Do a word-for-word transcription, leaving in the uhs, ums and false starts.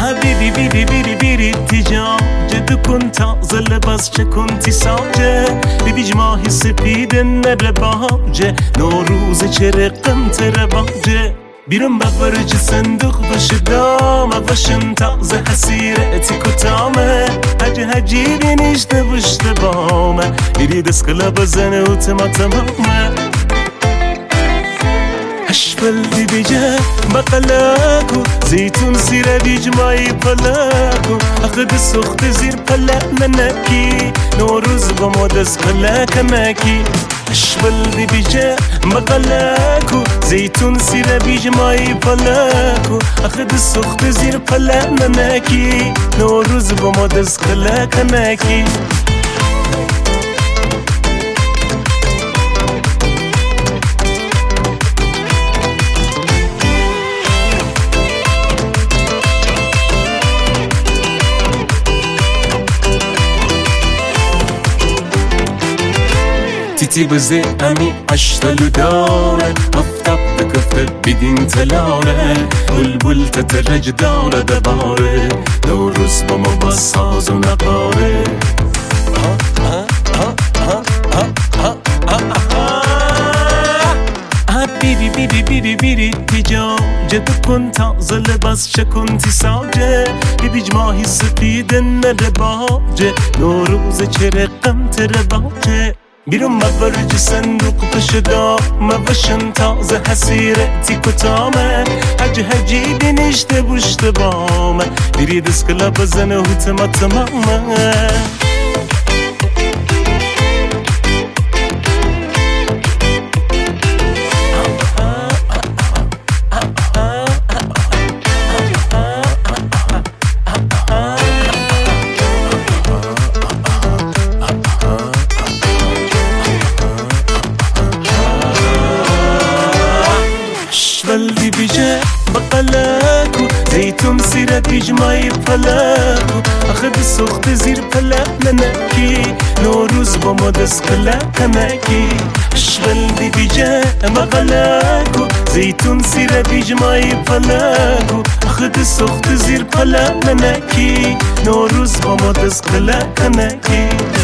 بیری بیری بیری بیری تیجا جدو کن تازه لباس چه کنتی ساجه بیدیج ماهی سپیده نره باجه نوروز چه رقم تره باجه بیرون ببرج صندوق باشه دامه باشم تازه حسیره تی کتامه هجی هجی بینیشته بشته بامه بیری دسکلا بزنه و تما تمامه هشبل بیجه بقلاکو زیتون زیر بیجمای پلاکو اخد سخت زیر پلا منکی نوروز با ما دست پلا کمکی هشبل بیجه بقلاکو زیتون زیر بیجمای پلاکو اخد سخت زیر پلا منکی نوروز با ما دست پلا کمکی تیتی بزه امی اشتلو داره افتاب بکفته بیدین تلاره بلبل تترج داره دباره نوروز با ما با ساز و نقاره بیری بیری بیری بیری تیجا جدو کن تازه لباس چه کنتی ساجه بیدیج ماهی سپیده نره باجه نوروز چه رقم تره باجه بیرون مبرج صندوق پشه دامه باشن تازه حسیره تی کتامه هجی هجی بینیشته بوشته بامه بیری دسکلا بزنه و تما تمامه بلدی بیجه بقلاکو زیتون زیر بیجمای پلاکو اخد سخت زیر پلا ننکی نوروز با ما دست کلا کمکی بلدی بیجه بقلاکو زیتون زیر بیجمای پلاکو اخد سخت زیر پلا ننکی نوروز با ما دست کلا کمکی